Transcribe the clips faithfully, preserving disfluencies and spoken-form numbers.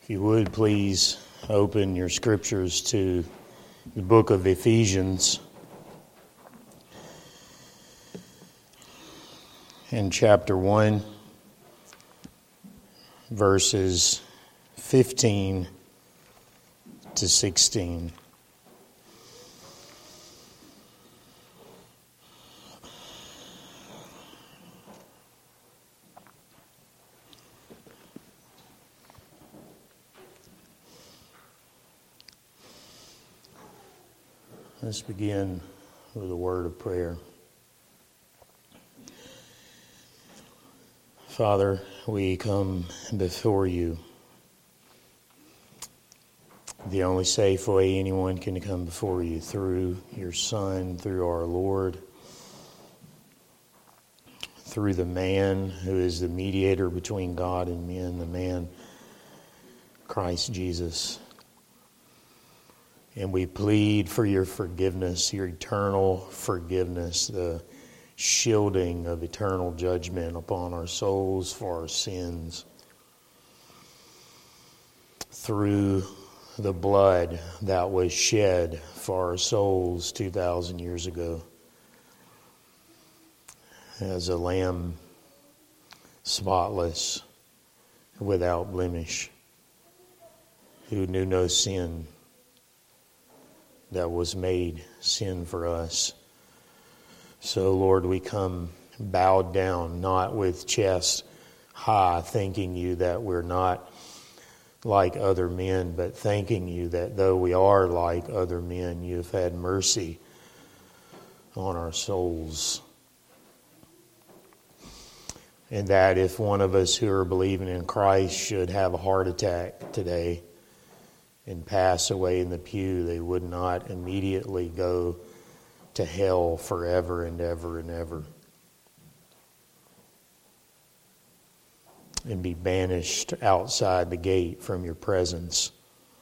If you would, please open your scriptures to the book of Ephesians in chapter one, verses fifteen to sixteen. Let's begin with a word of prayer. Father, we come before you. The only safe way anyone can come before you, through your Son, through our Lord, through the man who is the mediator between God and men, the man Christ Jesus. And we plead for your forgiveness, your eternal forgiveness, the shielding of eternal judgment upon our souls for our sins. Through the blood that was shed for our souls two thousand years ago. As a lamb, spotless, without blemish, who knew no sin, that was made sin for us. So, Lord, we come bowed down, not with chest high, thanking you that we're not like other men, but thanking you that though we are like other men, you've had mercy on our souls. And that if one of us who are believing in Christ should have a heart attack today and pass away in the pew, they would not immediately go to hell forever and ever and ever and be banished outside the gate from your presence.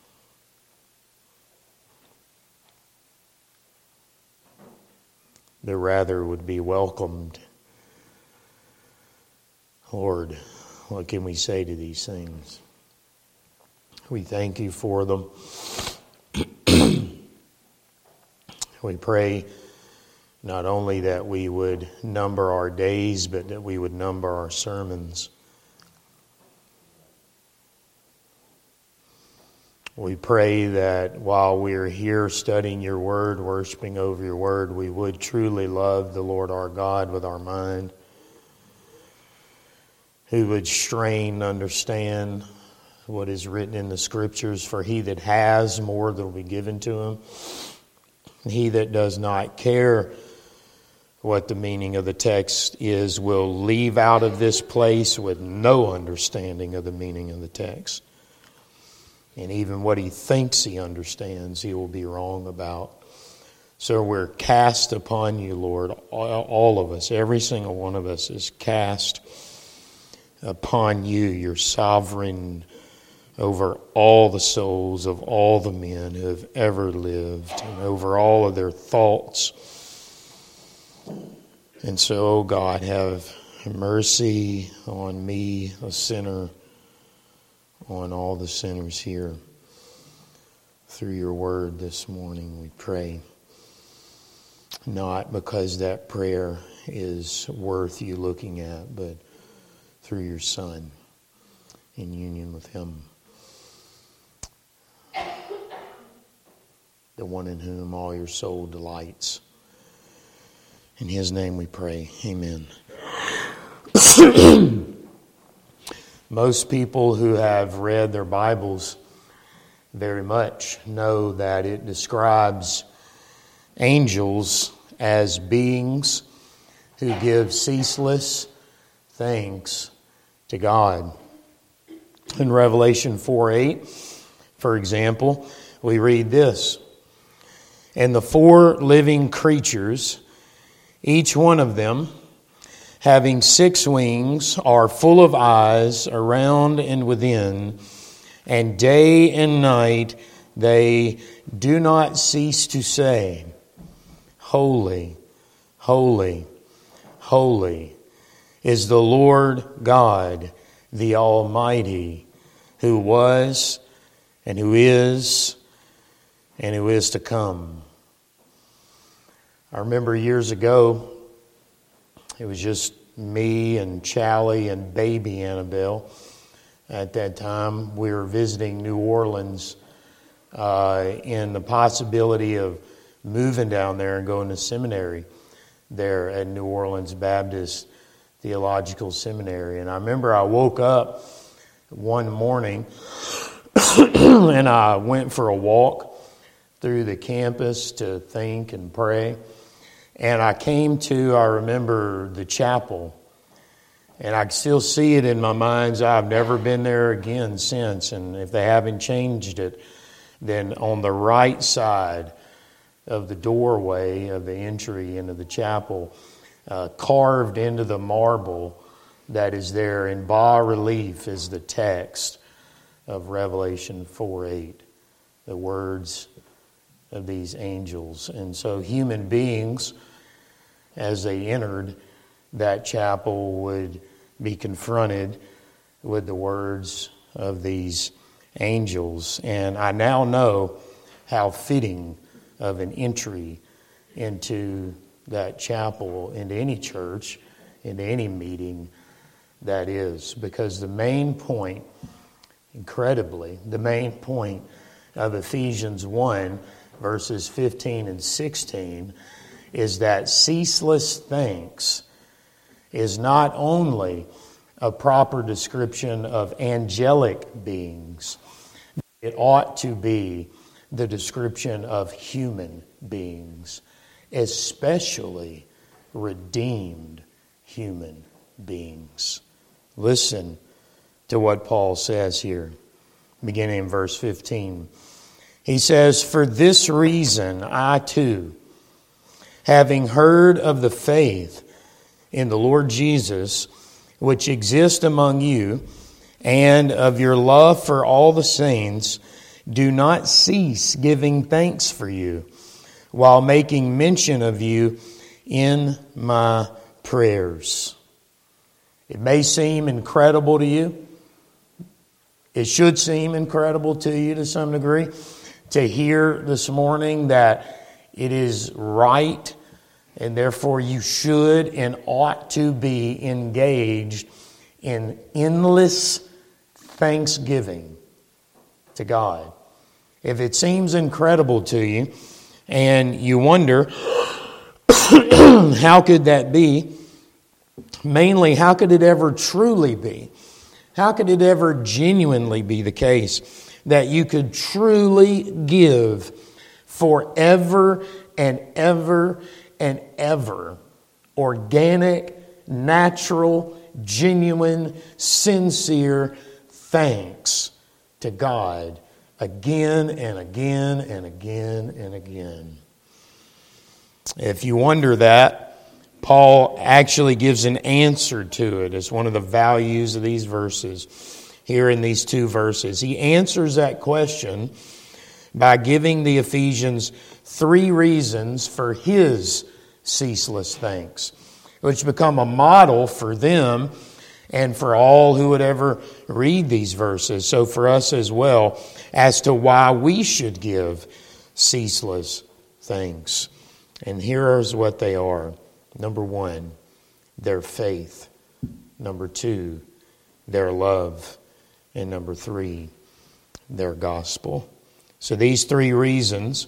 But rather would be welcomed. Lord, what can we say to these things? We thank you for them. We pray not only that we would number our days, but that we would number our sermons. We pray that while we are here studying your word, worshiping over your word, we would truly love the Lord our God with our mind, who would strain, understand what is written in the Scriptures. For he that has, more will be given to him. He that does not care what the meaning of the text is will leave out of this place with no understanding of the meaning of the text. And even what he thinks he understands, he will be wrong about. So we're cast upon you, Lord. All of us, every single one of us is cast upon you, your sovereign over all the souls of all the men who have ever lived, and over all of their thoughts. And so, oh God, have mercy on me, a sinner, on all the sinners here. Through your word this morning, we pray. Not because that prayer is worth you looking at, but through your Son, in union with him. The one in whom all your soul delights. In his name we pray. Amen. Most people who have read their Bibles very much know that it describes angels as beings who give ceaseless thanks to God. In Revelation four eight, for example, we read this: "And the four living creatures, each one of them having six wings, are full of eyes around and within, and day and night they do not cease to say, Holy, holy, holy is the Lord God, the Almighty, who was, and who is, and who is to come. I remember years ago, it was just me and Charlie and baby Annabelle. At that time, we were visiting New Orleans uh, in the possibility of moving down there and going to seminary there at New Orleans Baptist Theological Seminary. And I remember I woke up one morning and I went for a walk through the campus to think and pray. And I came to, I remember, the chapel. And I can still see it in my mind's eye. I've never been there again since. And if they haven't changed it, then on the right side of the doorway of the entry into the chapel, uh, carved into the marble that is there in bas relief is the text of Revelation four eight, the words of these angels. And so human beings, as they entered that chapel, would be confronted with the words of these angels. And I now know how fitting of an entry into that chapel, into any church, into any meeting that is. Because the main point, incredibly, the main point of Ephesians one, verses fifteen and sixteen, is that ceaseless thanks is not only a proper description of angelic beings, it ought to be the description of human beings, especially redeemed human beings. Listen to what Paul says here, beginning in verse fifteen. He says, "For this reason I too, having heard of the faith in the Lord Jesus, which exists among you, and of your love for all the saints, do not cease giving thanks for you, while making mention of you in my prayers." It may seem incredible to you. It should seem incredible to you to some degree to hear this morning that it is right, and therefore you should and ought to be engaged in endless thanksgiving to God. If it seems incredible to you and you wonder, how could that be? Mainly, how could it ever truly be? How could it ever genuinely be the case that you could truly give forever and ever and ever organic, natural, genuine, sincere thanks to God again and again and again and again? If you wonder that, Paul actually gives an answer to it as one of the values of these verses, here in these two verses. He answers that question by giving the Ephesians three reasons for his ceaseless thanks, which become a model for them and for all who would ever read these verses. So for us as well, as to why we should give ceaseless thanks. And here is what they are. Number one, their faith. Number two, their love. And number three, their gospel. So these three reasons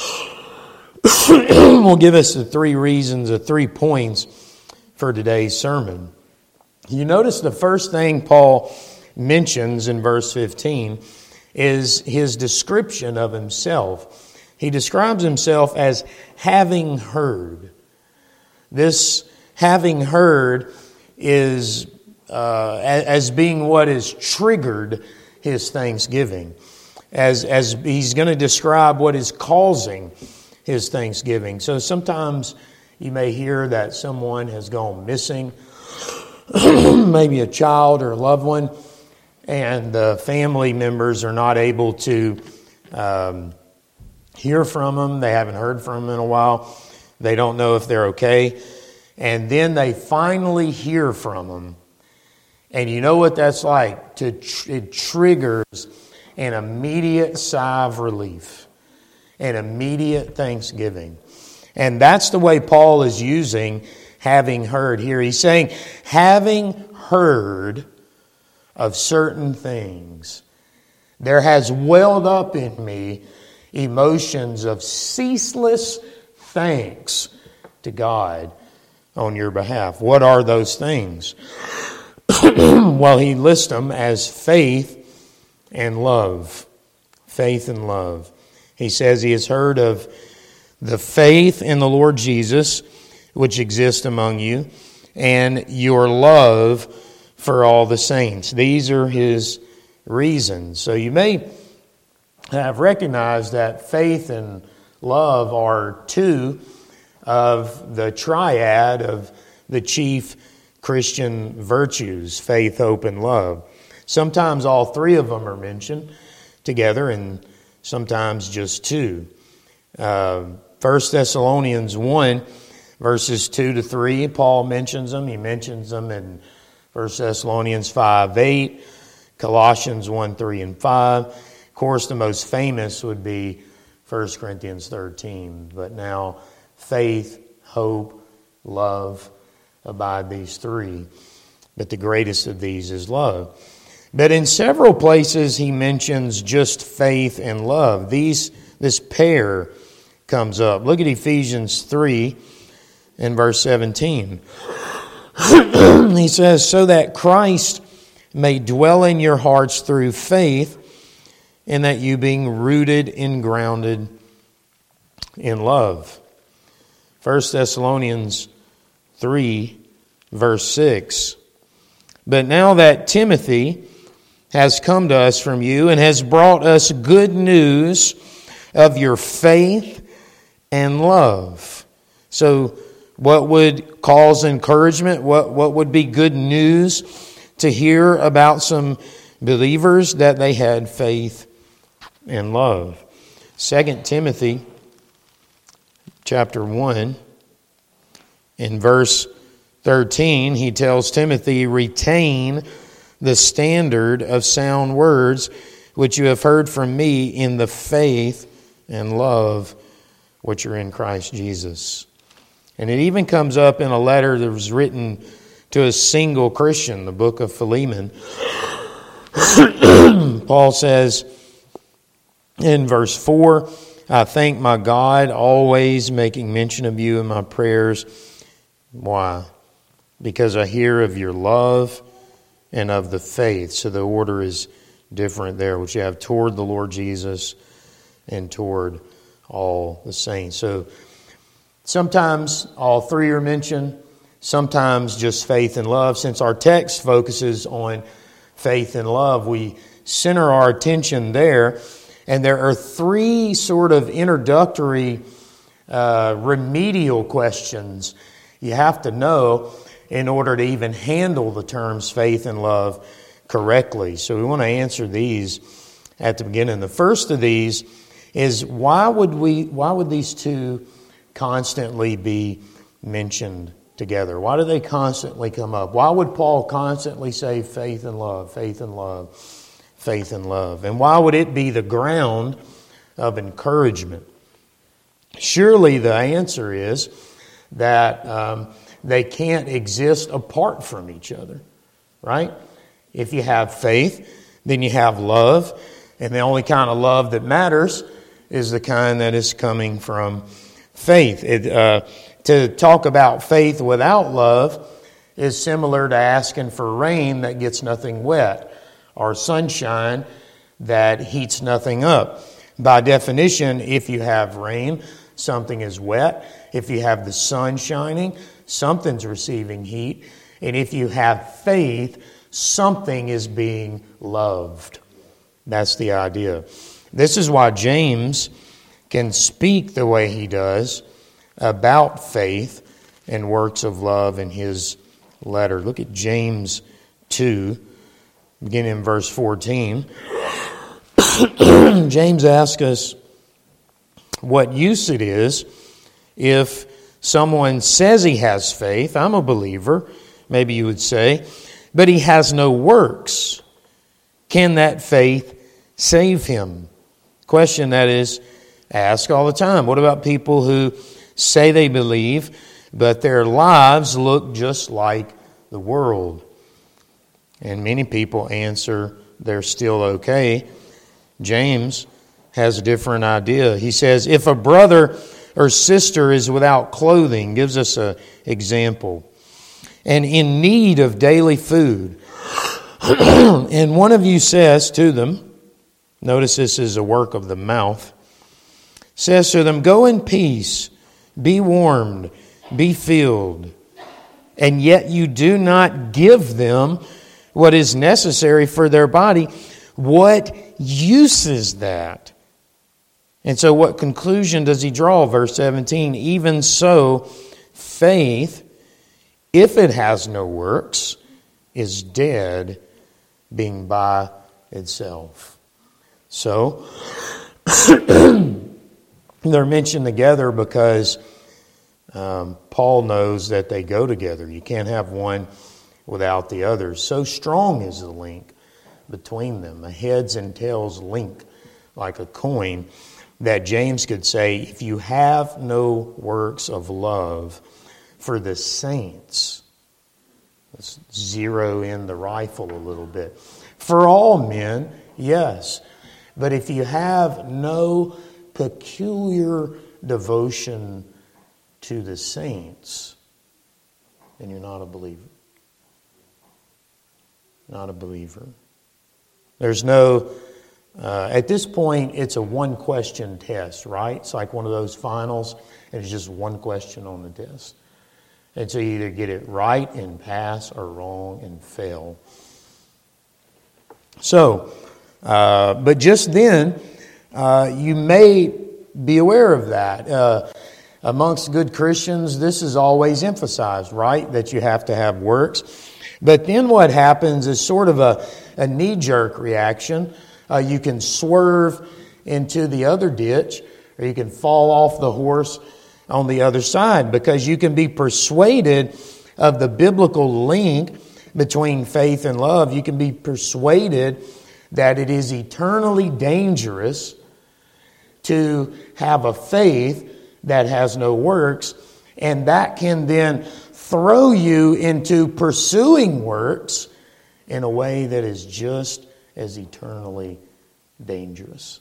will give us the three reasons, the three points for today's sermon. You notice the first thing Paul mentions in verse fifteen is his description of himself. He describes himself as having heard. This having heard is uh, as being what has triggered his thanksgiving. As, as he's going to describe what is causing his thanksgiving. So sometimes you may hear that someone has gone missing, maybe a child or a loved one, and the family members are not able to um, hear from them. They haven't heard from them in a while. They don't know if they're okay. And then they finally hear from them. And you know what that's like? To tr- it triggers an immediate sigh of relief, an immediate thanksgiving. And that's the way Paul is using having heard here. He's saying, having heard of certain things, there has welled up in me emotions of ceaseless thanks to God on your behalf. What are those things? Well, he lists them as faith and love. Faith and love. He says he has heard of the faith in the Lord Jesus, which exists among you, and your love for all the saints. These are his reasons. So you may have recognized that faith and love are two of the triad of the chief Christian virtues, faith, hope, and love. Sometimes all three of them are mentioned together, and sometimes just two. Uh, First Thessalonians one, verses two to three, Paul mentions them. He mentions them in First Thessalonians five, eight, Colossians one, three, and five. Of course, the most famous would be First Corinthians thirteen. But now, faith, hope, love abide these three. But the greatest of these is love. But in several places, he mentions just faith and love. These, this pair comes up. Look at Ephesians three and verse seventeen. He says, so that Christ may dwell in your hearts through faith, and that you being rooted and grounded in love. First Thessalonians three, verse six. But now that Timothy has come to us from you and has brought us good news of your faith and love. So what would cause encouragement? What, what would be good news to hear about some believers? That they had faith and love. Second Timothy chapter one, in verse thirteen, he tells Timothy, retain the standard of sound words which you have heard from me in the faith and love which are in Christ Jesus. And it even comes up in a letter that was written to a single Christian, the book of Philemon. Paul says in verse four, I thank my God, always making mention of you in my prayers. Why? Because I hear of your love and of the faith. So the order is different there, which you have toward the Lord Jesus and toward all the saints. So sometimes all three are mentioned, sometimes just faith and love. Since our text focuses on faith and love, we center our attention there. And there are three sort of introductory uh, remedial questions you have to know in order to even handle the terms faith and love correctly. So we want to answer these at the beginning. The first of these is why would we? Why would these two constantly be mentioned together? Why do they constantly come up? Why would Paul constantly say faith and love, faith and love, faith and love? And why would it be the ground of encouragement? Surely the answer is that um, they can't exist apart from each other, right? If you have faith, then you have love, and the only kind of love that matters is the kind that is coming from faith. It, uh, to talk about faith without love is similar to asking for rain that gets nothing wet, or sunshine that heats nothing up. By definition, if you have rain, something is wet. If you have the sun shining, something's receiving heat. And if you have faith, something is being loved. That's the idea. This is why James can speak the way he does about faith and works of love in his letter. Look at James two, beginning in verse fourteen. James asks us what use it is if someone says he has faith. I'm a believer, maybe you would say, but he has no works, can that faith save him? Question that is asked all the time. What about people who say they believe, but their lives look just like the world? And many people answer they're still okay. James has a different idea. He says, if a brother or sister is without clothing, gives us an example, and in need of daily food, and one of you says to them, notice this is a work of the mouth, says to them, go in peace, be warmed, be filled, and yet you do not give them what is necessary for their body, what use is that? And so what conclusion does he draw? Verse seventeen, even so, faith, if it has no works, is dead, being by itself. So, they're mentioned together because um, Paul knows that they go together. You can't have one without the other. So strong is the link between them, a heads and tails link like a coin, that James could say, if you have no works of love for the saints, let's zero in the rifle a little bit. For all men, yes. But if you have no peculiar devotion to the saints, then you're not a believer. Not a believer. There's no, uh, at this point, it's a one-question test, right? It's like one of those finals, and it's just one question on the test. And so you either get it right and pass or wrong and fail. So, uh, but just then, uh, you may be aware of that. Uh, amongst good Christians, this is always emphasized, right? That you have to have works. But then what happens is sort of a, a knee-jerk reaction. Uh, you can swerve into the other ditch, or you can fall off the horse on the other side, because you can be persuaded of the biblical link between faith and love. You can be persuaded that it is eternally dangerous to have a faith that has no works, and that can then throw you into pursuing works in a way that is just as eternally dangerous.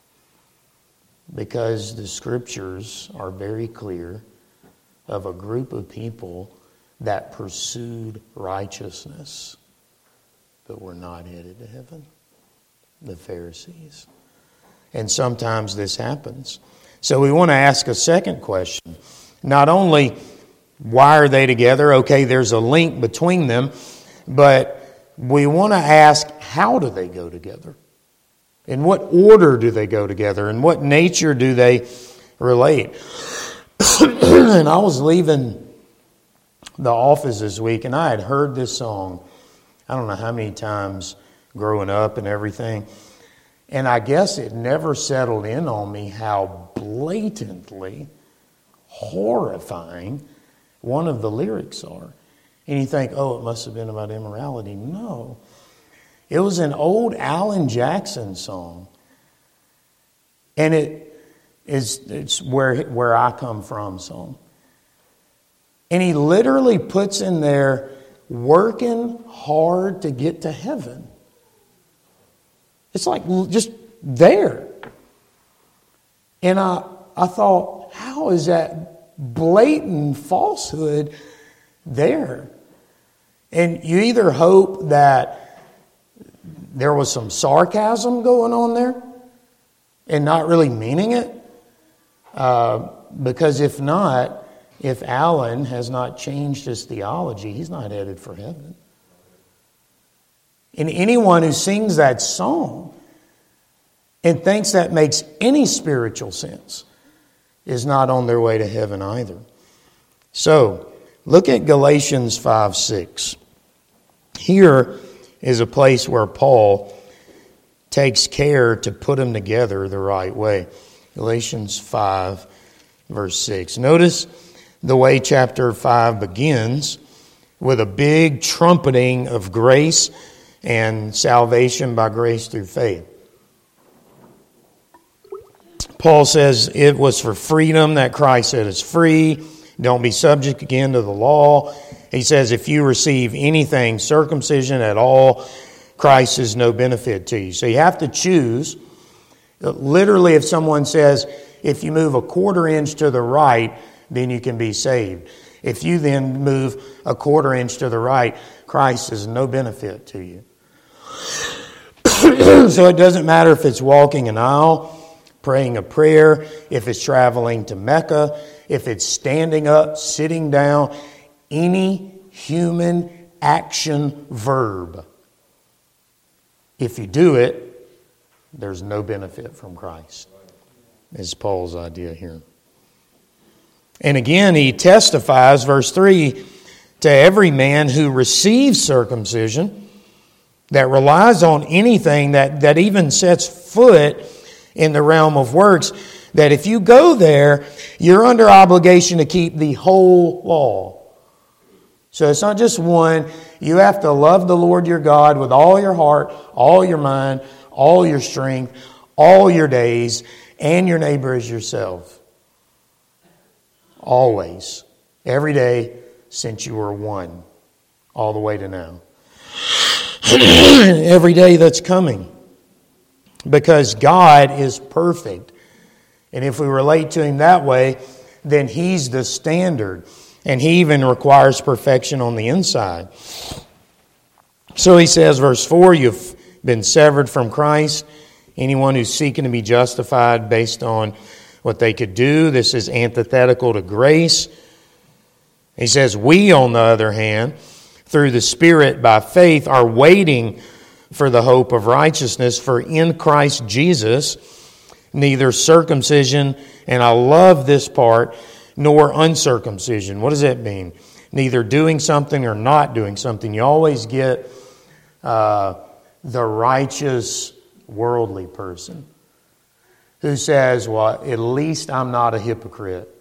Because the Scriptures are very clear of a group of people that pursued righteousness but were not headed to heaven. The Pharisees. And sometimes this happens. So we want to ask a second question. Not only why are they together? Okay, there's a link between them. But we want to ask, how do they go together? In what order do they go together? In what nature do they relate? And I was leaving the office this week, and I had heard this song, I don't know how many times growing up and everything. And I guess it never settled in on me how blatantly horrifying one of the lyrics are. And you think, oh, it must have been about immorality. No. It was an old Alan Jackson song. And it is it's where, where I come from song. And he literally puts in there, working hard to get to heaven. It's like just there. And I, I thought, how is that blatant falsehood there? And you either hope that there was some sarcasm going on there and not really meaning it. Uh, because if not, if Alan has not changed his theology, he's not headed for heaven. And anyone who sings that song and thinks that makes any spiritual sense is not on their way to heaven either. So, look at Galatians five six. Here is a place where Paul takes care to put them together the right way. Galatians five, verse six. Notice the way chapter five begins. with a big trumpeting of grace and salvation by grace through faith. Paul says it was for freedom that Christ set us free. Don't be subject again to the law. He says if you receive anything circumcision at all, Christ is no benefit to you. So you have to choose. Literally, if someone says, if you move a quarter inch to the right, then you can be saved. If you then move a quarter inch to the right, Christ is no benefit to you. So it doesn't matter if it's walking an aisle, praying a prayer, if it's traveling to Mecca, if it's standing up, sitting down, any human action verb. If you do it, there's no benefit from Christ, is Paul's idea here. And again, he testifies, verse three, to every man who receives circumcision, that relies on anything that, that even sets foot in the realm of works, that if you go there, you're under obligation to keep the whole law. So it's not just one. You have to love the Lord your God with all your heart, all your mind, all your strength, all your days, and your neighbor as yourself. Always. Every day since you were one. All the way to now. Every day that's coming. Because God is perfect. And if we relate to Him that way, then He's the standard. And He even requires perfection on the inside. So he says, verse four, you've been severed from Christ. Anyone who's seeking to be justified based on what they could do, this is antithetical to grace. He says, we, on the other hand, through the Spirit by faith, are waiting for the hope of righteousness. For in Christ Jesus, neither circumcision, and I love this part, nor uncircumcision. What does that mean? Neither doing something or not doing something. You always get uh, the righteous worldly person who says, well, at least I'm not a hypocrite.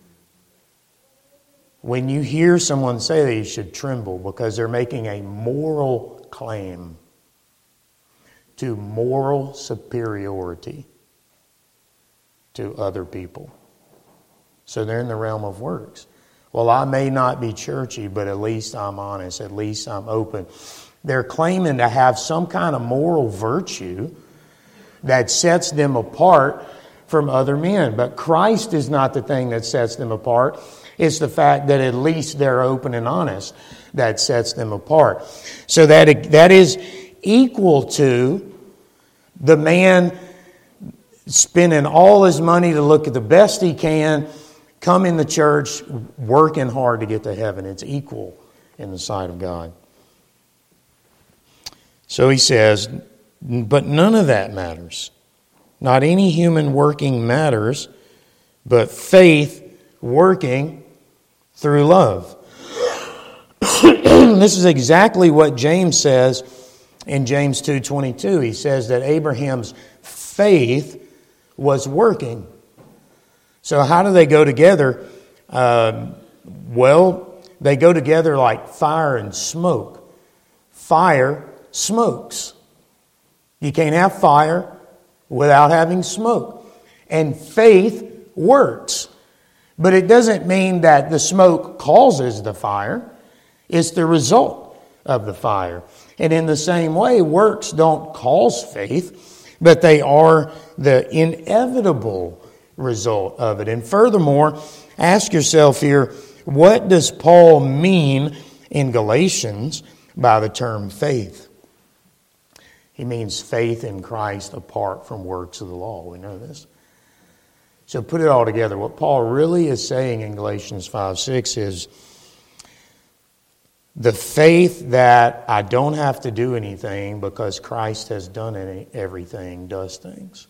When you hear someone say that, you should tremble because they're making a moral claim to moral superiority to other people. So they're in the realm of works. Well, I may not be churchy, but at least I'm honest. At least I'm open. They're claiming to have some kind of moral virtue that sets them apart from other men. But Christ is not the thing that sets them apart. It's the fact that at least they're open and honest that sets them apart. So that that is equal to the man spending all his money to look at the best he can, come in the church, working hard to get to heaven. It's equal in the sight of God. So he says, but none of that matters. Not any human working matters, but faith working through love. This is exactly what James says in James two twenty-two. He says that Abraham's faith was working. So how do they go together? Uh, well, they go together like fire and smoke. Fire smokes. You can't have fire without having smoke. And faith works. But it doesn't mean that the smoke causes the fire. It's the result of the fire. And in the same way, works don't cause faith, but they are the inevitable result of it. And furthermore, ask yourself here, what does Paul mean in Galatians by the term faith? He means faith in Christ apart from works of the law. We know this. So put it all together. What Paul really is saying in Galatians five six is the faith that I don't have to do anything because Christ has done any, everything, does things.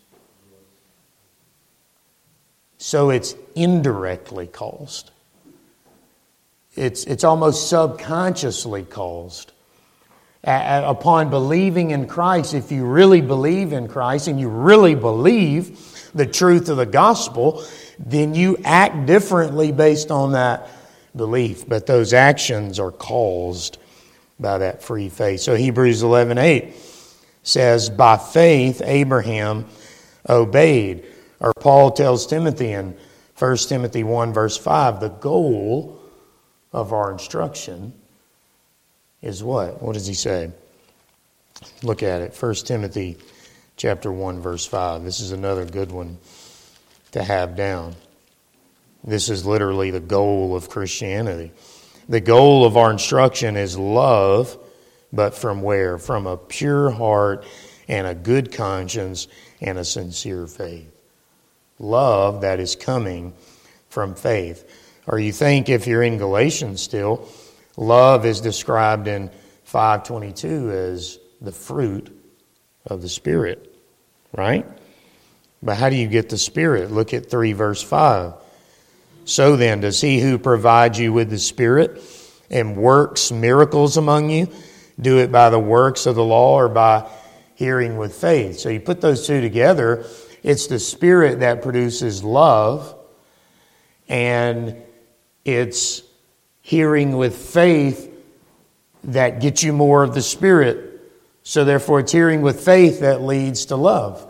So it's indirectly caused. It's, it's almost subconsciously caused. A- upon believing in Christ, if you really believe in Christ and you really believe the truth of the gospel, then you act differently based on that belief. But those actions are caused by that free faith. So Hebrews eleven eight says, by faith Abraham obeyed. Or Paul tells Timothy in First Timothy one verse five, the goal of our instruction is what? What does he say? Look at it. First Timothy chapter one verse five. This is another good one to have down. This is literally the goal of Christianity. The goal of our instruction is love, but from where? From a pure heart and a good conscience and a sincere faith. Love that is coming from faith. Or you think if you're in Galatians still, love is described in five twenty-two as the fruit of the Spirit, right? But how do you get the Spirit? Look at three verse five. So then, does he who provides you with the Spirit and works miracles among you do it by the works of the law or by hearing with faith? So you put those two together, it's the Spirit that produces love, and it's hearing with faith that gets you more of the Spirit. So therefore, it's hearing with faith that leads to love.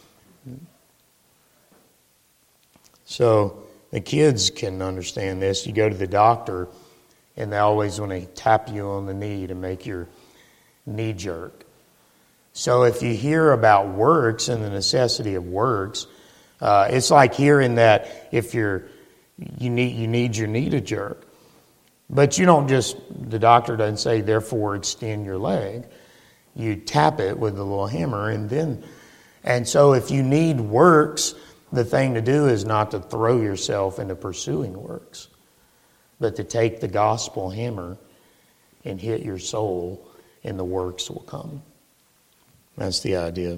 So the kids can understand this. You go to the doctor, and they always want to tap you on the knee to make your knee jerk. So if you hear about works and the necessity of works, uh, it's like hearing that if you're you need you need your knee to jerk. But you don't just, the doctor doesn't say, therefore extend your leg. You tap it with a little hammer, and then, and so if you need works, the thing to do is not to throw yourself into pursuing works, but to take the gospel hammer and hit your soul, and the works will come. That's the idea.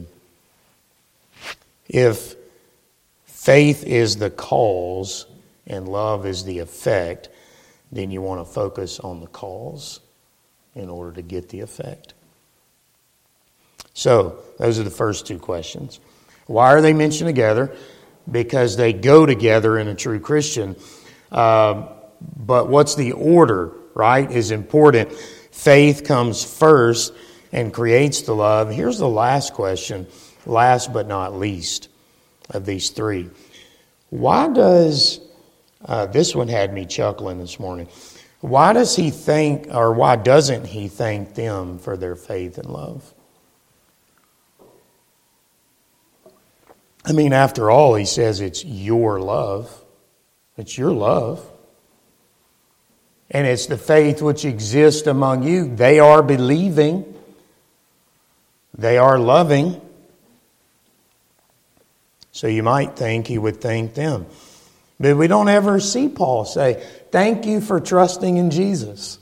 If faith is the cause and love is the effect, then you want to focus on the cause in order to get the effect. So, those are the first two questions. Why are they mentioned together? Because they go together in a true Christian. Uh, but what's the order, right, is important. Faith comes first and creates the love. Here's the last question, last but not least of these three. Why does, uh, this one had me chuckling this morning. Why does he thank, or why doesn't he thank them for their faith and love? I mean, after all, he says it's your love. It's your love. And it's the faith which exists among you. They are believing. They are loving. So you might think he would thank them. But we don't ever see Paul say, thank you for trusting in Jesus.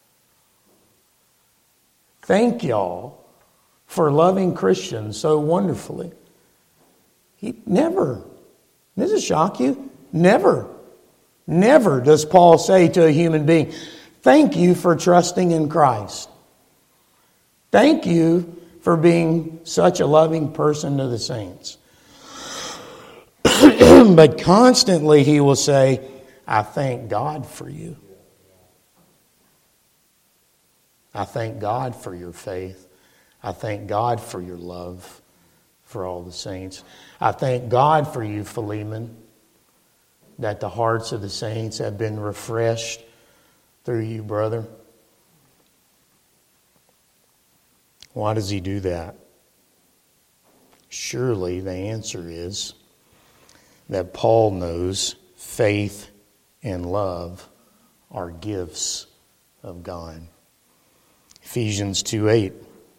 Thank y'all for loving Christians so wonderfully. He never. Does it shock you? Never. Never does Paul say to a human being, thank you for trusting in Christ. Thank you for being such a loving person to the saints. But constantly he will say, I thank God for you. I thank God for your faith. I thank God for your love for all the saints. I thank God for you, Philemon, that the hearts of the saints have been refreshed through you, brother. Why does he do that? Surely the answer is that Paul knows faith and love are gifts of God. Ephesians two eight.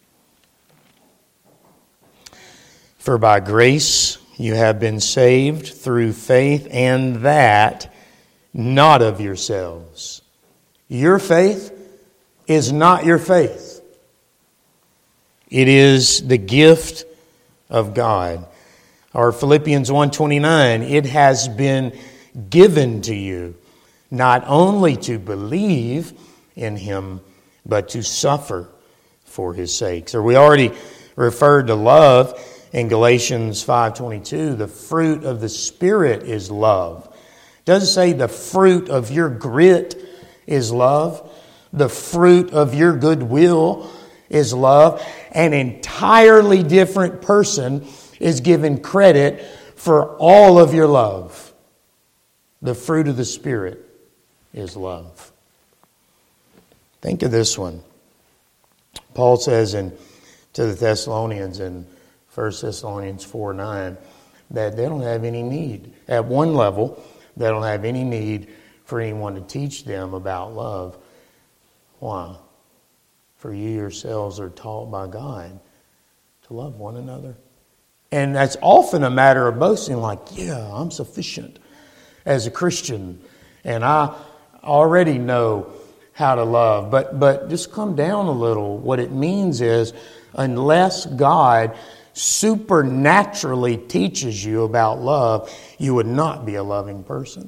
For by grace you have been saved through faith, and that not of yourselves. Your faith is not your faith. It is the gift of God. Or Philippians one twenty-nine, it has been given to you not only to believe in Him, but to suffer for His sake. So we already referred to love in Galatians five twenty-two. The fruit of the Spirit is love. It doesn't say the fruit of your grit is love. The fruit of your goodwill is love. An entirely different person is given credit for all of your love. The fruit of the Spirit is love. Think of this one. Paul says in to the Thessalonians in First Thessalonians four nine that they don't have any need. At one level, they don't have any need for anyone to teach them about love. Why? For you yourselves are taught by God to love one another. And that's often a matter of boasting, like, yeah, I'm sufficient as a Christian, and I already know how to love. But but just come down a little. What it means is, unless God supernaturally teaches you about love, you would not be a loving person.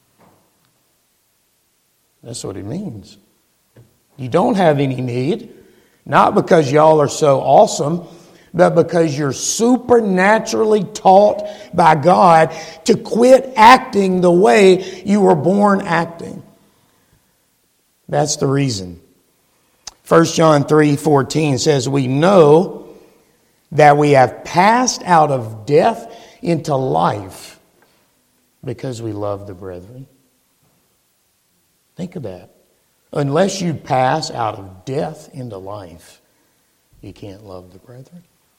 That's what it means. You don't have any need, not because y'all are so awesome, but because you're supernaturally taught by God to quit acting the way you were born acting. That's the reason. First John three fourteen says, we know that we have passed out of death into life because we love the brethren. Think of that. Unless you pass out of death into life, you can't love the brethren.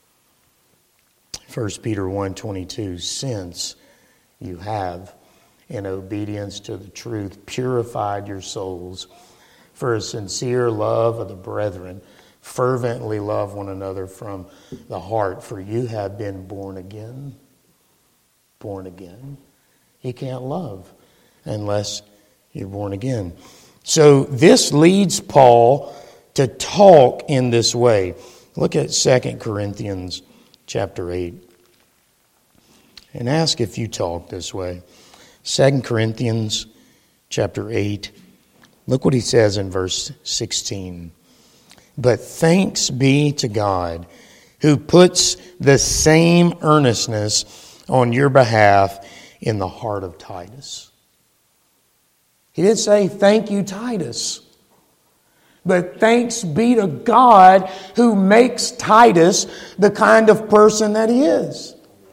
First Peter one twenty-two, since you have, in obedience to the truth, purified your souls for a sincere love of the brethren, fervently love one another from the heart, for you have been born again. Born again. You can't love unless you're born again. So this leads Paul to talk in this way. Look at Second Corinthians chapter eight. And ask if you talk this way. Second Corinthians chapter eight. Look what he says in verse sixteen. But thanks be to God, who puts the same earnestness on your behalf in the heart of Titus. He didn't say, thank you, Titus. But thanks be to God who makes Titus the kind of person that he is.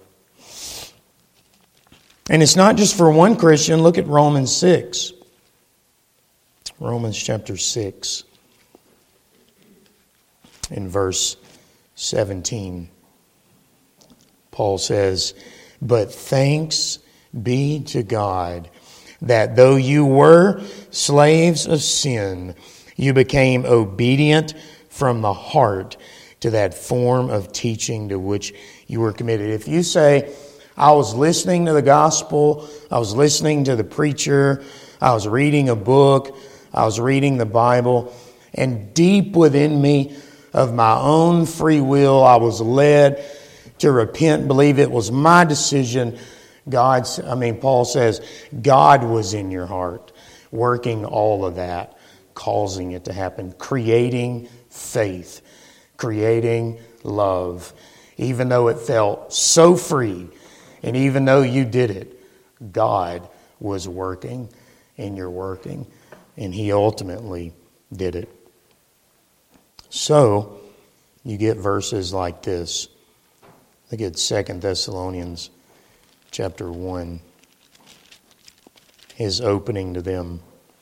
And it's not just for one Christian. Look at Romans six. Romans chapter six. In verse seventeen. Paul says, but thanks be to God that though you were slaves of sin, you became obedient from the heart to that form of teaching to which you were committed. If you say, I was listening to the gospel, I was listening to the preacher, I was reading a book, I was reading the Bible, and deep within me, of my own free will, I was led to repent and believe it was my decision. God, I mean, Paul says, God was in your heart, working all of that, causing it to happen, creating faith, creating love. Even though it felt so free, and even though you did it, God was working, and you're working, and He ultimately did it. So, you get verses like this. Look at Second Thessalonians chapter one. His opening to them.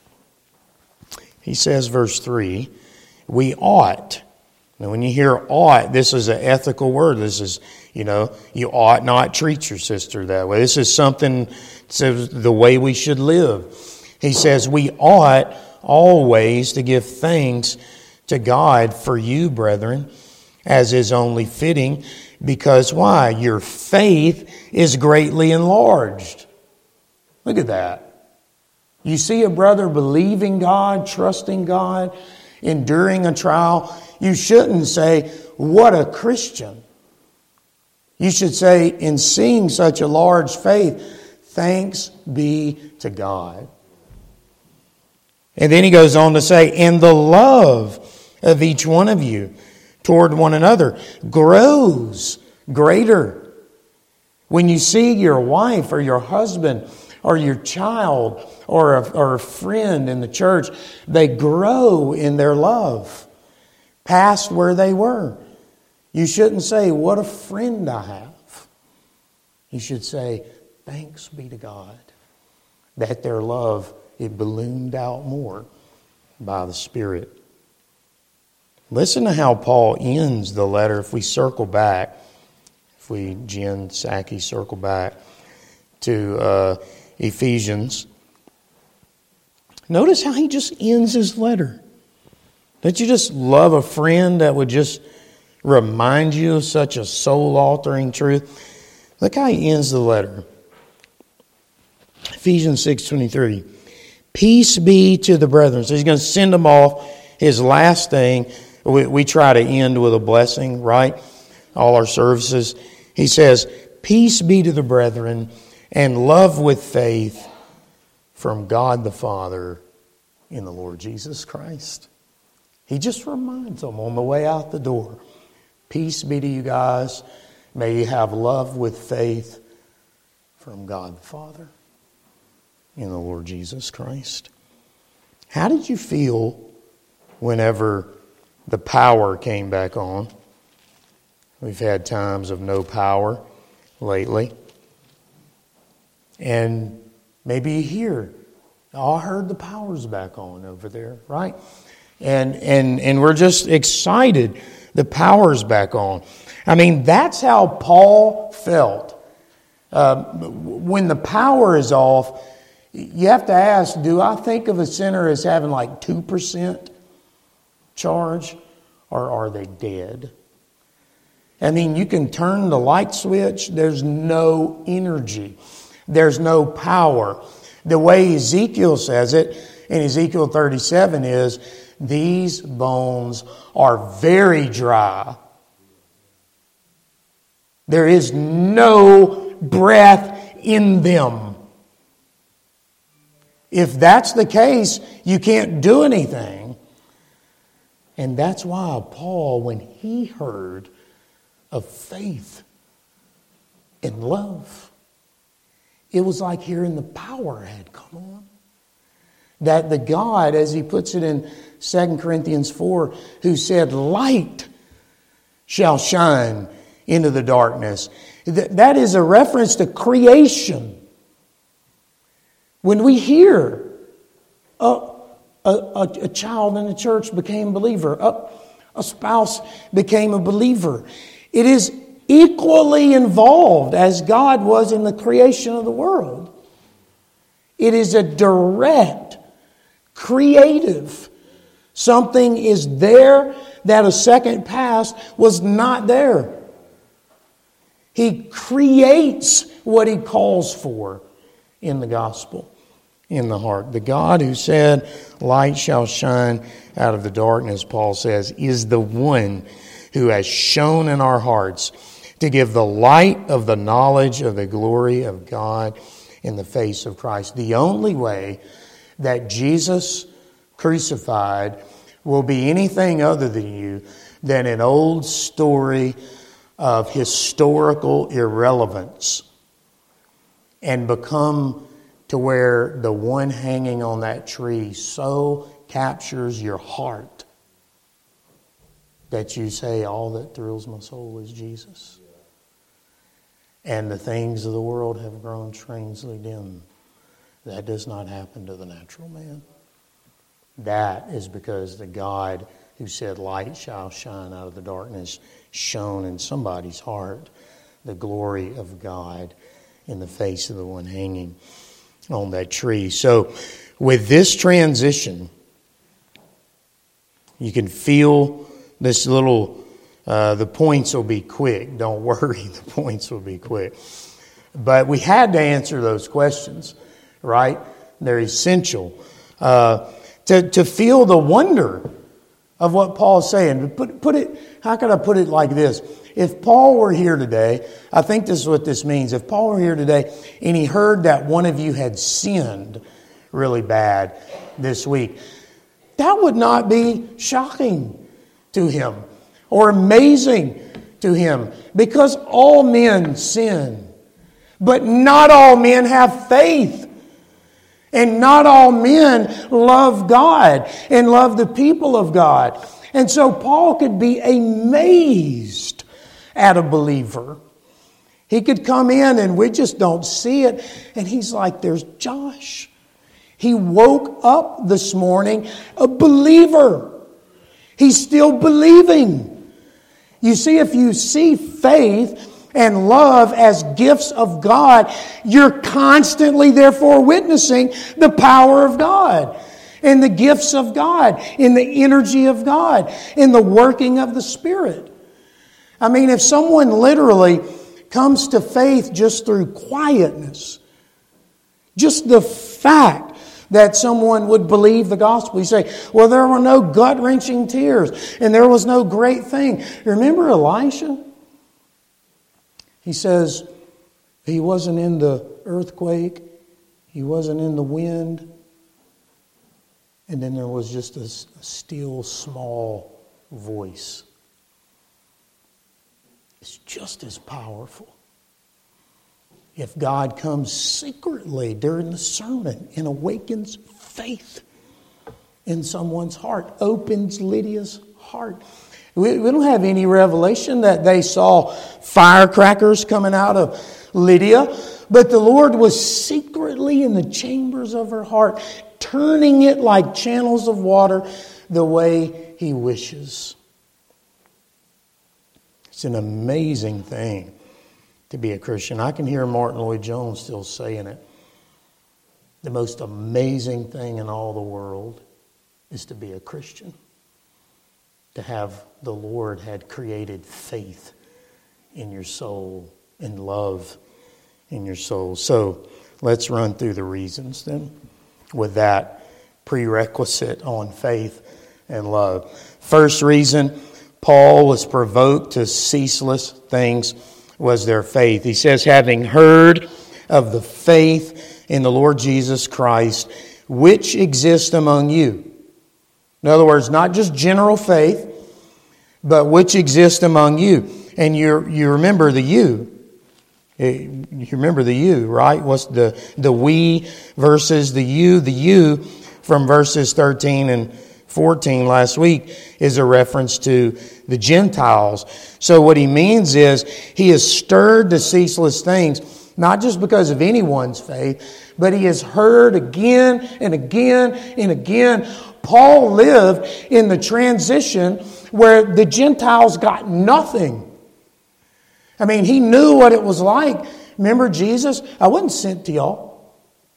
He says, verse three, we ought. Now, when you hear ought, this is an ethical word. This is, you know, you ought not treat your sister that way. This is something, says the way we should live. He says, we ought always to give thanks to God for you, brethren, as is only fitting, because why? Your faith is greatly enlarged. Look at that. You see a brother believing God, trusting God, enduring a trial, you shouldn't say, what a Christian. You should say, in seeing such a large faith, thanks be to God. And then he goes on to say, and the love of each one of you toward one another grows greater. When you see your wife or your husband or your child or a, or a friend in the church, they grow in their love past where they were. You shouldn't say, what a friend I have. You should say, thanks be to God that their love, it ballooned out more by the Spirit. Listen to how Paul ends the letter. If we circle back, if we, Jen Psaki, circle back to uh, Ephesians. Notice how he just ends his letter. Don't you just love a friend that would just remind you of such a soul-altering truth? Look how he ends the letter. Ephesians six twenty-three. Peace be to the brethren. So he's going to send them off. His last thing, we, we try to end with a blessing, right? All our services. He says, peace be to the brethren and love with faith from God the Father in the Lord Jesus Christ. He just reminds them on the way out the door. Peace be to you guys. May you have love with faith from God the Father in the Lord Jesus Christ. How did you feel whenever the power came back on? We've had times of no power lately. And maybe you hear, oh, I heard the power's back on over there, right? And and and we're just excited. The power's back on. I mean, that's how Paul felt. Uh, when the power is off, you have to ask, do I think of a sinner as having like two percent charge, or are they dead? I mean, you can turn the light switch. There's no energy. There's no power. The way Ezekiel says it in Ezekiel thirty-seven is, these bones are very dry. There is no breath in them. If that's the case, you can't do anything. And that's why Paul, when he heard of faith and love, it was like hearing the power had come on. That the God, as he puts it in Second Corinthians four, who said, light shall shine into the darkness. That is a reference to creation. When we hear a, a, a child in the church became a believer, a, a spouse became a believer, it is equally involved as God was in the creation of the world. It is a direct, creative. Something is there that a second past was not there. He creates what he calls for in the gospel, in the heart. The God who said, light shall shine out of the darkness, Paul says, is the one who has shone in our hearts to give the light of the knowledge of the glory of God in the face of Christ. The only way that Jesus crucified will be anything other than you than an old story of historical irrelevance, and become to where the one hanging on that tree so captures your heart that you say, all that thrills my soul is Jesus. And the things of the world have grown strangely dim. That does not happen to the natural man. That is because the God who said, light shall shine out of the darkness, shone in somebody's heart the glory of God in the face of the one hanging on that tree. So with this transition, you can feel this little, uh, the points will be quick. Don't worry, the points will be quick. But we had to answer those questions, right? They're essential. Uh, to, to feel the wonder of what Paul's saying. Put, put it, how can I put it like this? If Paul were here today, I think this is what this means. If Paul were here today and he heard that one of you had sinned really bad this week, that would not be shocking to him or amazing to him, because all men sin. But not all men have faith And not all men love God and love the people of God. And so Paul could be amazed at a believer. He could come in and we just don't see it. And he's like, there's Josh. He woke up this morning a believer. He's still believing. You see, if you see faith and love as gifts of God, you're constantly, therefore, witnessing the power of God and the gifts of God, in the energy of God, in the working of the Spirit. I mean, if someone literally comes to faith just through quietness, just the fact that someone would believe the gospel. You say, well, there were no gut-wrenching tears and there was no great thing. Remember Elisha? He says he wasn't in the earthquake. He wasn't in the wind. And then there was just a, a still, small voice. It's just as powerful. If God comes secretly during the sermon and awakens faith in someone's heart, opens Lydia's heart. We, we don't have any revelation that they saw firecrackers coming out of Lydia, but the Lord was secretly in the chambers of her heart, turning it like channels of water the way He wishes. It's an amazing thing to be a Christian. I can hear Martin Lloyd-Jones still saying it. The most amazing thing in all the world is to be a Christian. To have the Lord had created faith in your soul and love in your soul. So let's run through the reasons then with that prerequisite on faith and love. First reason, Paul was provoked to ceaseless things was their faith. He says, having heard of the faith in the Lord Jesus Christ, which exists among you. In other words, not just general faith, but which exists among you. And you you remember the you. You remember the you, right? What's the, the we versus the you? The you from verses thirteen and fourteen last week is a reference to the Gentiles. So what he means is he has stirred to ceaseless things, not just because of anyone's faith, but he has heard again and again and again. Paul lived in the transition where the Gentiles got nothing. I mean, he knew what it was like. Remember Jesus? I wasn't sent to y'all.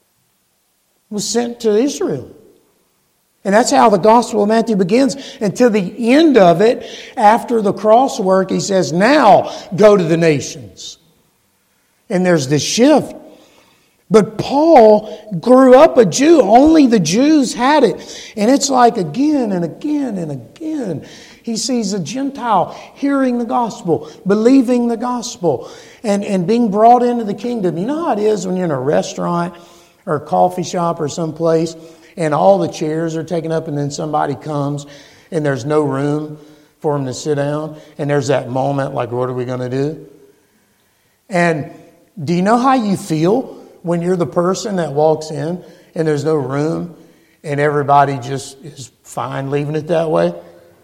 I was sent to Israel. And that's how the Gospel of Matthew begins. And to the end of it, after the cross work, he says, now go to the nations. And there's this shift. But Paul grew up a Jew. Only the Jews had it. And it's like again and again and again, he sees a Gentile hearing the gospel, believing the gospel, and, and being brought into the kingdom. You know how it is when you're in a restaurant or a coffee shop or someplace, and all the chairs are taken up, and then somebody comes and there's no room for them to sit down. And there's that moment like, what are we going to do? And do you know how you feel when you're the person that walks in and there's no room and everybody just is fine leaving it that way?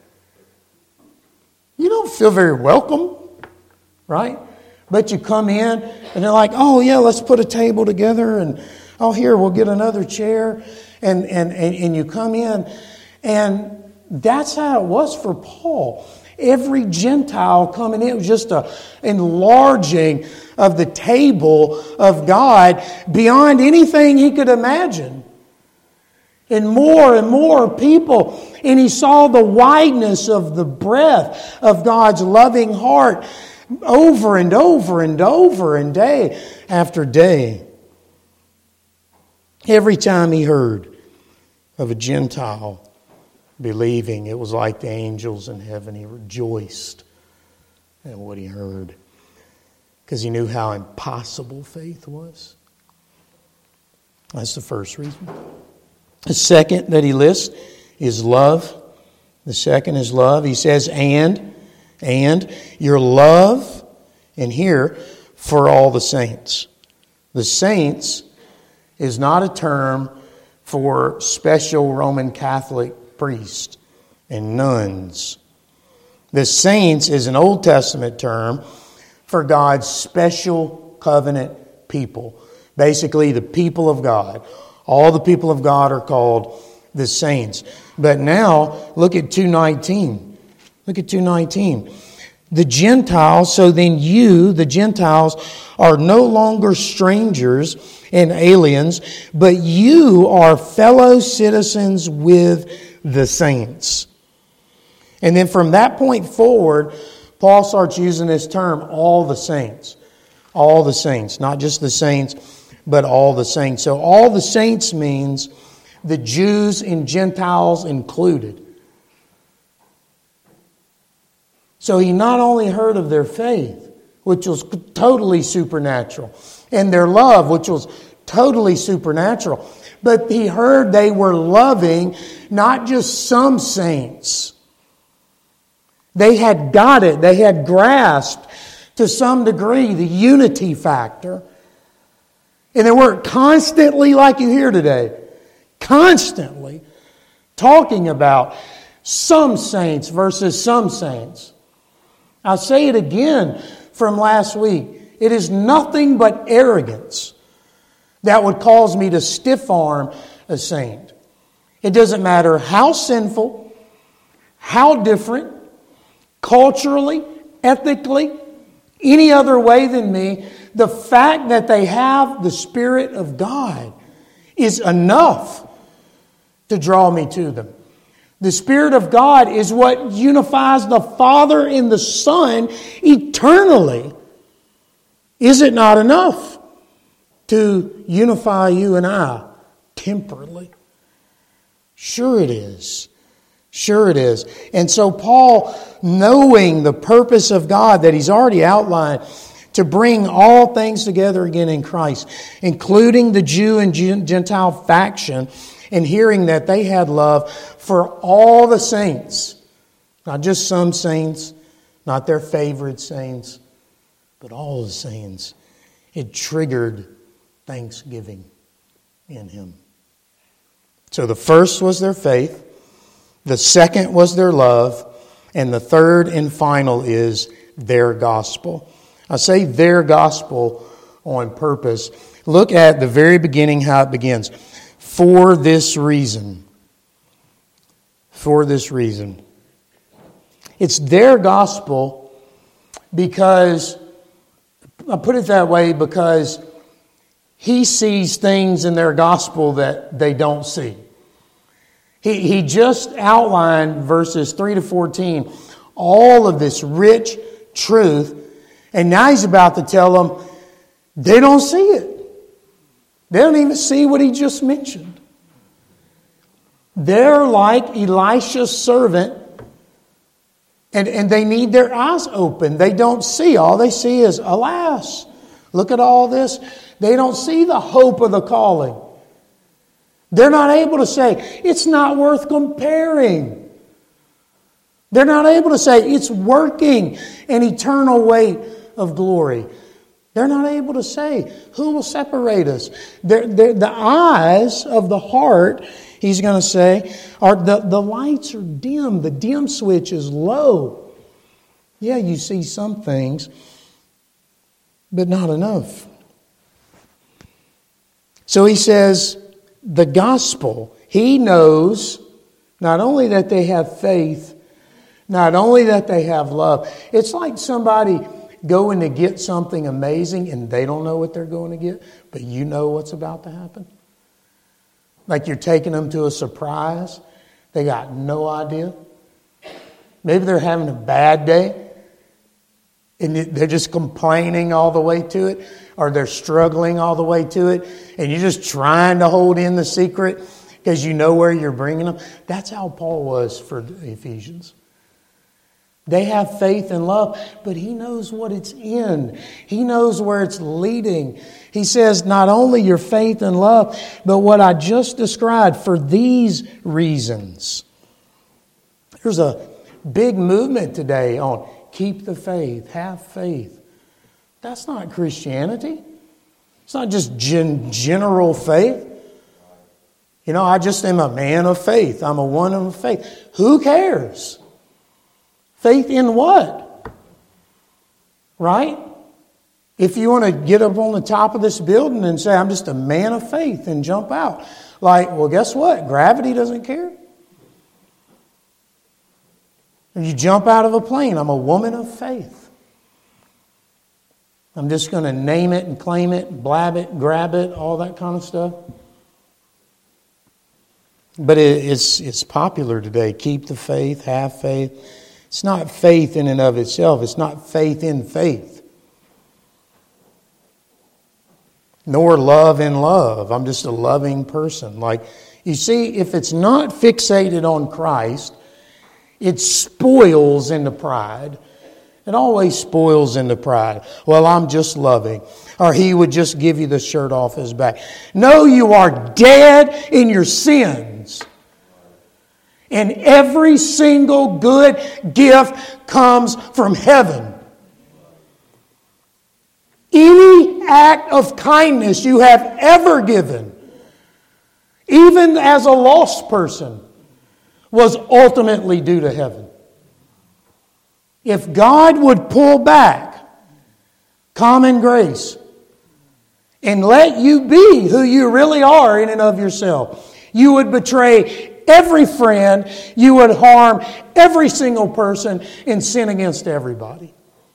You don't feel very welcome, right? But you come in and they're like, oh yeah, let's put a table together, and oh here, we'll get another chair. And, and, and, and you come in, and that's how it was for Paul. Every Gentile coming in was just an enlarging of the table of God beyond anything he could imagine. And more and more people. And he saw the wideness of the breadth of God's loving heart over and over and over and day after day. Every time he heard of a Gentile believing, it was like the angels in heaven. He rejoiced at what he heard because he knew how impossible faith was. That's the first reason. The second that he lists is love. The second is love. He says, and, and your love, and here, for all the saints. The saints is not a term for special Roman Catholic priests and nuns. The saints is an Old Testament term for God's special covenant people. Basically, the people of God. All the people of God are called the saints. But now, look at two nineteen. Look at two nineteen. The Gentiles, so then you, the Gentiles, are no longer strangers and aliens, but you are fellow citizens with the saints. And then from that point forward, Paul starts using this term, all the saints. All the saints, not just the saints, but all the saints. So all the saints means the Jews and Gentiles included. So he not only heard of their faith, which was totally supernatural, and their love, which was totally supernatural, but he heard they were loving not just some saints. They had got it. They had grasped to some degree the unity factor. And they weren't constantly, like you hear today, constantly talking about some saints versus some saints. I'll say it again from last week. It is nothing but arrogance that would cause me to stiff-arm a saint. It doesn't matter how sinful, how different, culturally, ethically, any other way than me, the fact that they have the Spirit of God is enough to draw me to them. The Spirit of God is what unifies the Father and the Son eternally. Is it not enough to unify you and I temporally? Sure it is. Sure it is. And so Paul, knowing the purpose of God that he's already outlined to bring all things together again in Christ, including the Jew and Gentile faction, and hearing that they had love for all the saints, not just some saints, not their favorite saints, but all the saints, it triggered thanksgiving in him. So the first was their faith, the second was their love, and the third and final is their gospel. I say their gospel on purpose. Look at the very beginning how it begins. For this reason. For this reason. It's their gospel because, I put it that way, because he sees things in their gospel that they don't see. He, he just outlined verses three to fourteen, all of this rich truth, and now he's about to tell them they don't see it. They don't even see what he just mentioned. They're like Elisha's servant, and, and they need their eyes open. They don't see. All they see is, alas, look at all this. They don't see the hope of the calling. They're not able to say, it's not worth comparing. They're not able to say, it's working an eternal weight of glory. They're not able to say, who will separate us? They're, they're, the eyes of the heart, he's going to say, are the, the lights are dim. The dim switch is low. Yeah, you see some things, but not enough. So he says, the gospel, he knows not only that they have faith, not only that they have love. It's like somebody going to get something amazing and they don't know what they're going to get, but you know what's about to happen. Like you're taking them to a surprise. They got no idea. Maybe they're having a bad day and they're just complaining all the way to it, or they're struggling all the way to it, and you're just trying to hold in the secret because you know where you're bringing them. That's how Paul was for the Ephesians. They have faith and love, but he knows what it's in. He knows where it's leading. He says not only your faith and love, but what I just described for these reasons. There's a big movement today on keep the faith, have faith. That's not Christianity. It's not just gen- general faith. You know, I just am a man of faith. I'm a woman of faith. Who cares? Faith in what? Right? If you want to get up on the top of this building and say, I'm just a man of faith and jump out. Like, well, guess what? Gravity doesn't care. If you jump out of a plane, I'm a woman of faith. I'm just going to name it and claim it, blab it, grab it, all that kind of stuff. But it's it's popular today. Keep the faith, have faith. It's not faith in and of itself. It's not faith in faith. Nor love in love. I'm just a loving person. Like, you see, if it's not fixated on Christ, it spoils into pride. It always spoils into pride. Well, I'm just loving. Or he would just give you the shirt off his back. No, you are dead in your sins. And every single good gift comes from heaven. Any act of kindness you have ever given, even as a lost person, was ultimately due to heaven. If God would pull back common grace and let you be who you really are in and of yourself, you would betray every friend, you would harm every single person and sin against everybody.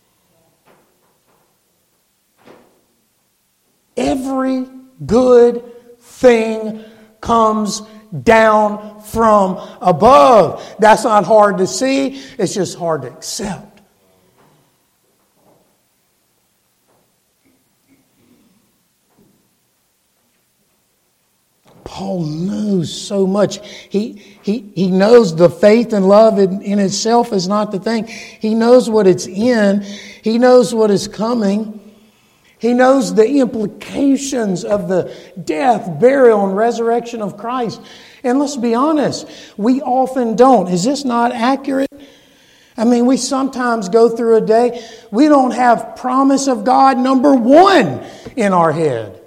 Every good thing comes down from above. That's not hard to see. It's just hard to accept. Paul knows so much. He, he, he knows the faith and love in, in itself is not the thing. He knows what it's in. He knows what is coming. He knows the implications of the death, burial, and resurrection of Christ. And let's be honest, we often don't. Is this not accurate? I mean, we sometimes go through a day, we don't have promise of God number one in our head.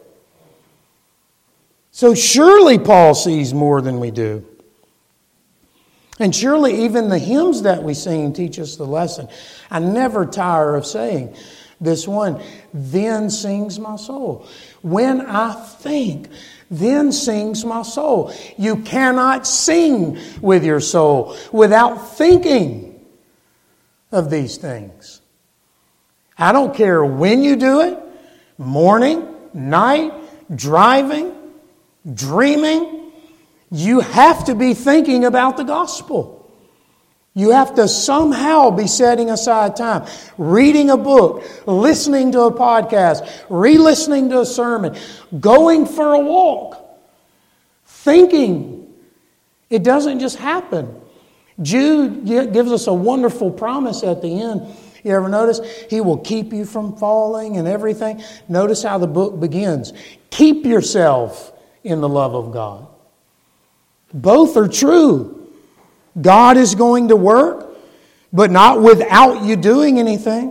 So surely Paul sees more than we do. And surely even the hymns that we sing teach us the lesson. I never tire of saying this one, then sings my soul. When I think, then sings my soul. You cannot sing with your soul without thinking of these things. I don't care when you do it, morning, night, driving, dreaming, you have to be thinking about the gospel. You have to somehow be setting aside time, reading a book, listening to a podcast, re-listening to a sermon, going for a walk, thinking. It doesn't just happen. Jude gives us a wonderful promise at the end. You ever notice? He will keep you from falling and everything. Notice how the book begins. Keep yourself in the love of God. Both are true. God is going to work, but not without you doing anything.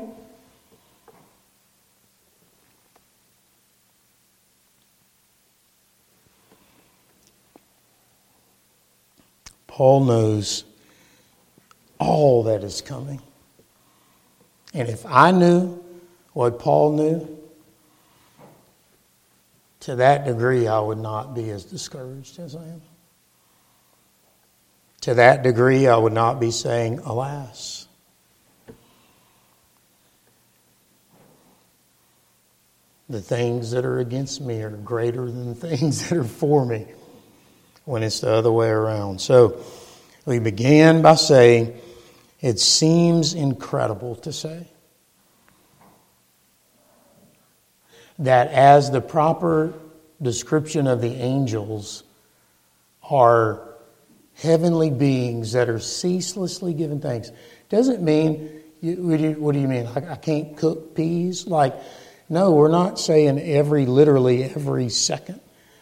Paul knows all that is coming. And if I knew what Paul knew, to that degree I would not be as discouraged as I am. To that degree, I would not be saying, alas. The things that are against me are greater than the things that are for me when it's the other way around. So we began by saying, it seems incredible to say that as the proper description of the angels are heavenly beings that are ceaselessly giving thanks. Doesn't mean, what do you mean? I can't cook peas? Like, no, we're not saying every, literally every second.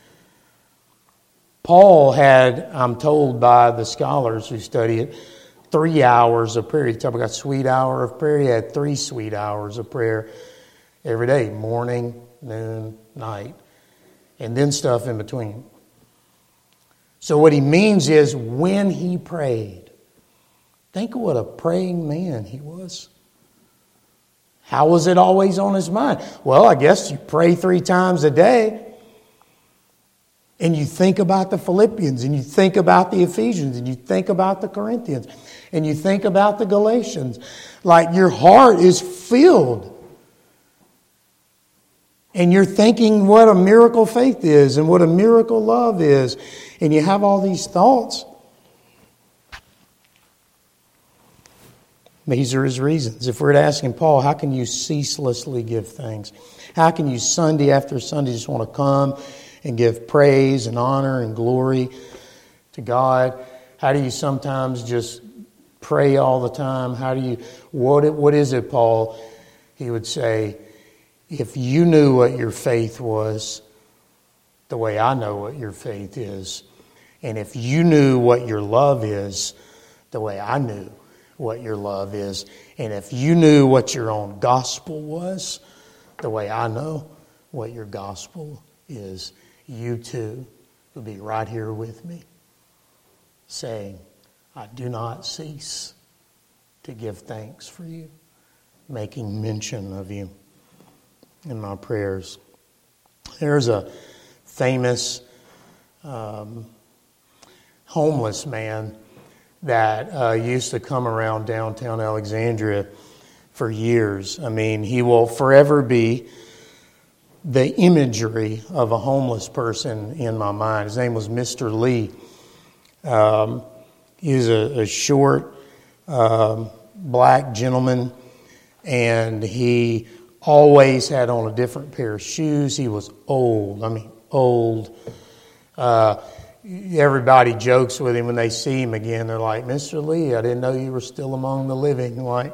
Paul had, I'm told by the scholars who study it, three hours of prayer. He talked about sweet hour of prayer. He had three sweet hours of prayer every day, morning, noon, night, and then stuff in between. So what he means is when he prayed. Think of what a praying man he was. How was it always on his mind? Well, I guess you pray three times a day. And you think about the Philippians, and you think about the Ephesians, and you think about the Corinthians, and you think about the Galatians. Like your heart is filled. And you're thinking what a miracle faith is and what a miracle love is. And you have all these thoughts. These are his reasons. If we're to ask him, Paul, how can you ceaselessly give thanks? How can you Sunday after Sunday just want to come and give praise and honor and glory to God? How do you sometimes just pray all the time? How do you, what, what is it, Paul? He would say, if you knew what your faith was, the way I know what your faith is, and if you knew what your love is, the way I knew what your love is, and if you knew what your own gospel was, the way I know what your gospel is, you too would be right here with me, saying, I do not cease to give thanks for you, making mention of you in my prayers. There's a famous um, homeless man that uh, used to come around downtown Alexandria for years. I mean, he will forever be the imagery of a homeless person in my mind. His name was Mister Lee. Um, he was a, a short um, black gentleman, and he always had on a different pair of shoes. He was old. I mean, old. Uh, everybody jokes with him when they see him again. They're like, Mister Lee, I didn't know you were still among the living. Like,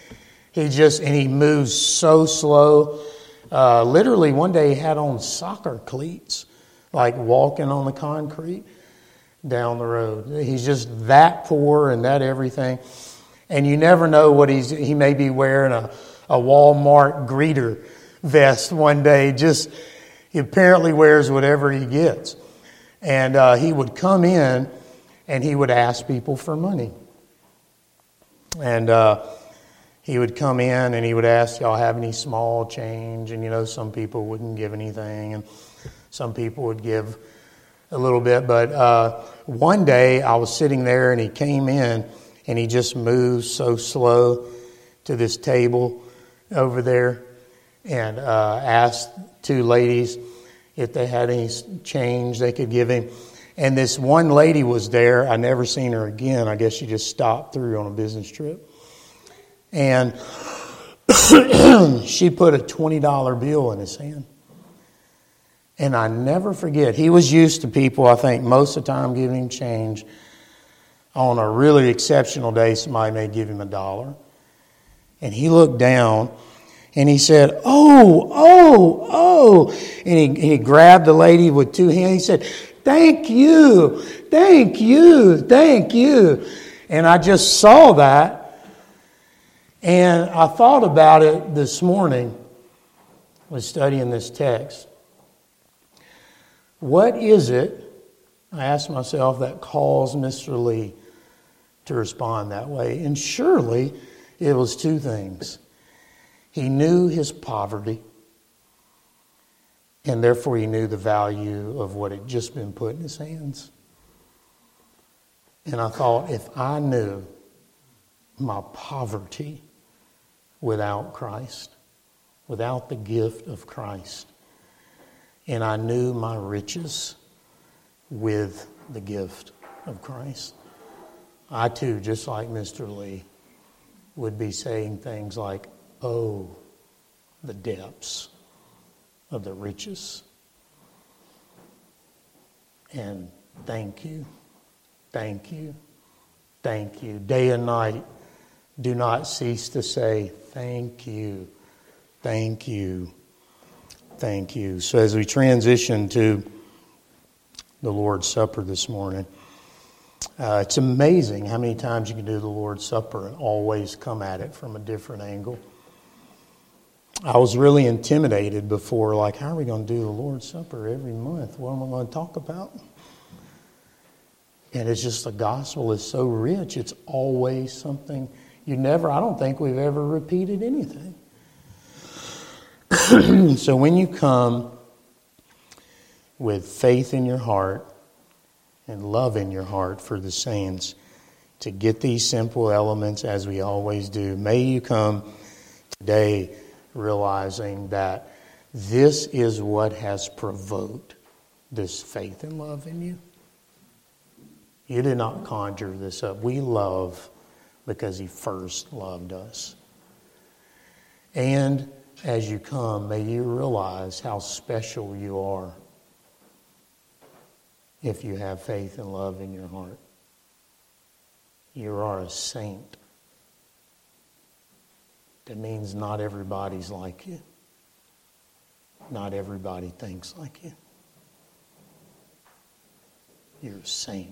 he just, and he moves so slow. Uh, literally, one day he had on soccer cleats, like walking on the concrete down the road. He's just that poor and that everything. And you never know what he's, he may be wearing a, a Walmart greeter vest one day. Just, he apparently wears whatever he gets. And uh, he would come in and he would ask people for money. And uh, he would come in and he would ask, y'all have any small change? And, you know, some people wouldn't give anything, and some people would give a little bit. But uh, one day I was sitting there and he came in and he just moved so slow to this table over there and uh, asked two ladies if they had any change they could give him. And this one lady was there. I never seen her again. I guess she just stopped through on a business trip. And she put a twenty dollar bill in his hand. And I never forget, he was used to people, I think, most of the time giving him change. On a really exceptional day, somebody may give him a dollar. And he looked down and he said, oh, oh, oh. And he, and he grabbed the lady with two hands. He said, thank you, thank you, thank you. And I just saw that. And I thought about it this morning. I was studying this text. What is it, I asked myself, that caused Mister Lee to respond that way? And surely it was two things. He knew his poverty, and therefore he knew the value of what had just been put in his hands. And I thought, if I knew my poverty without Christ, without the gift of Christ, and I knew my riches with the gift of Christ, I too, just like Mister Lee, would be saying things like, oh, the depths of the riches. And thank you, thank you, thank you. Day and night, do not cease to say, thank you, thank you, thank you. So as we transition to the Lord's Supper this morning, uh, it's amazing how many times you can do the Lord's Supper and always come at it from a different angle. I was really intimidated before, like, how are we going to do the Lord's Supper every month? What am I going to talk about? And it's just the gospel is so rich. It's always something you never, I don't think we've ever repeated anything. So when you come with faith in your heart and love in your heart for the saints, to get these simple elements as we always do, may you come today realizing that this is what has provoked this faith and love in you. You did not conjure this up. We love because He first loved us. And as you come, may you realize how special you are if you have faith and love in your heart. You are a saint. That means not everybody's like you. Not everybody thinks like you. You're a saint.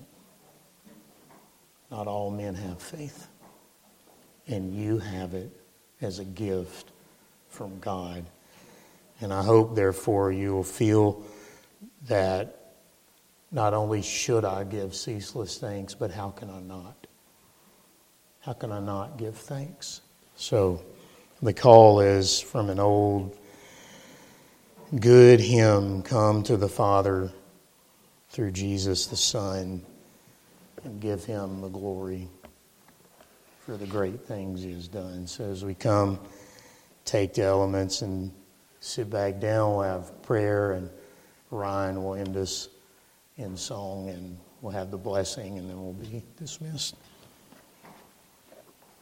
Not all men have faith. And you have it as a gift from God. And I hope, therefore, you will feel that not only should I give ceaseless thanks, but how can I not? How can I not give thanks? So the call is from an old good hymn, come to the Father through Jesus the Son and give Him the glory for the great things He has done. So as we come, take the elements and sit back down. We'll have prayer, and Ryan will end us in song, and we'll have the blessing, and then we'll be dismissed.